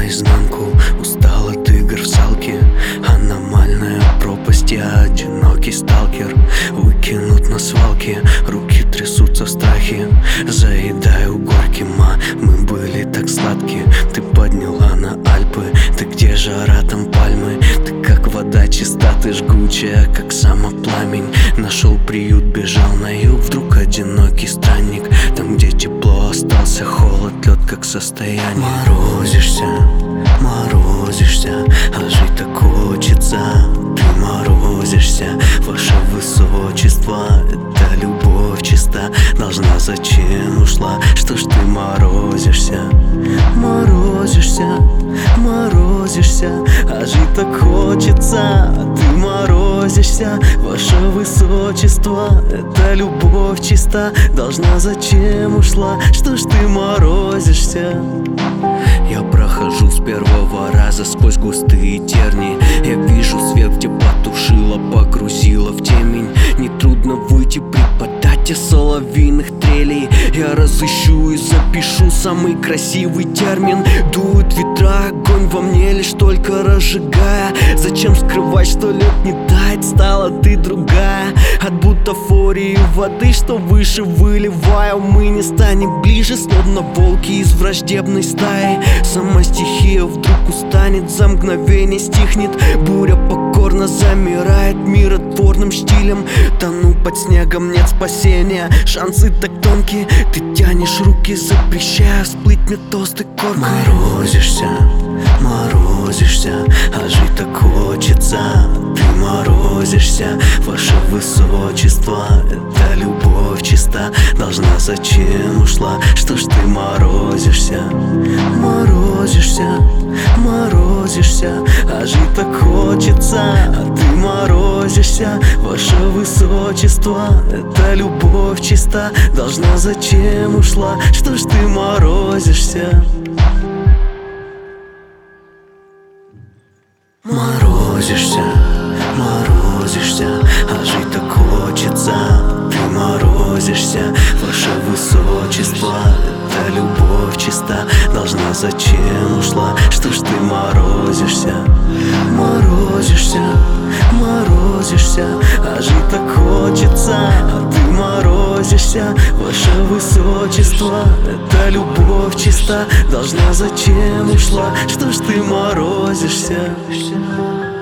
наизнанку, устал от игр в салки. Аномальная пропасть, я одинокий сталкер. Выкинут на свалке, руки трясутся в страхе. Заедаю горьким, мы были так сладки. Ты подняла на Альпы, ты где жара, там пальмы. Ты как вода чиста, ты жгучая, как сама пламень. Нашел приют, бежал на юг, вдруг одинокий странник. Там, где тепло, остался холод, лед как состояние. Морозишься, морозишься, а жить так хочется. Ты морозишься, ваше высочество, это любовь чиста. Должна, зачем ушла, что ж ты морозишься? Морозишься, морозишься, а жить так хочется. Ты морозишься, ваше высочество, это любовь чиста. Должна, зачем ушла, что ж ты морозишься? Я прохожу с первого раза сквозь густые терни. Я вижу свет, где потушила, погрузила в темень. Нетрудно выйти, преподать из соловьиных трелей. Я разыщу и запишу самый красивый термин. Дуют ветра, огонь во мне лишь только разжигая. Зачем скрывать, что лед не тает, стала ты другая. От бутафории воды, что выше выливаю, мы не станем ближе, словно волки из враждебной стаи. Сама стихия вдруг устанет, за мгновение стихнет. Буря покорно замирает миротворным штилем. Тону под снегом, нет спасения, шансы так тонкие. Ты тянешь руки, запрещая всплыть мне толстой коркой. Морозишься, морозишься, а жить так хочется. Ты морозишься, ваше высочество, это любовь чиста. Должна, зачем ушла, что ж ты морозишься? Морозишься, морозишься, а жить так хочется. А ты морозишься, ваше высочество, это любовь чиста. Должна, зачем ушла, что ж ты морозишься? Морозишься, морозишься, а жить так хочется. Ты морозишься, ваше высочество, это любовь чиста. Должна, зачем ушла, что ж ты морозишься? Морозишься, морозишься, а жить так хочется. А ты морозишься, ваше высочество, это любовь чиста. Должна, зачем ушла, что ж ты морозишься?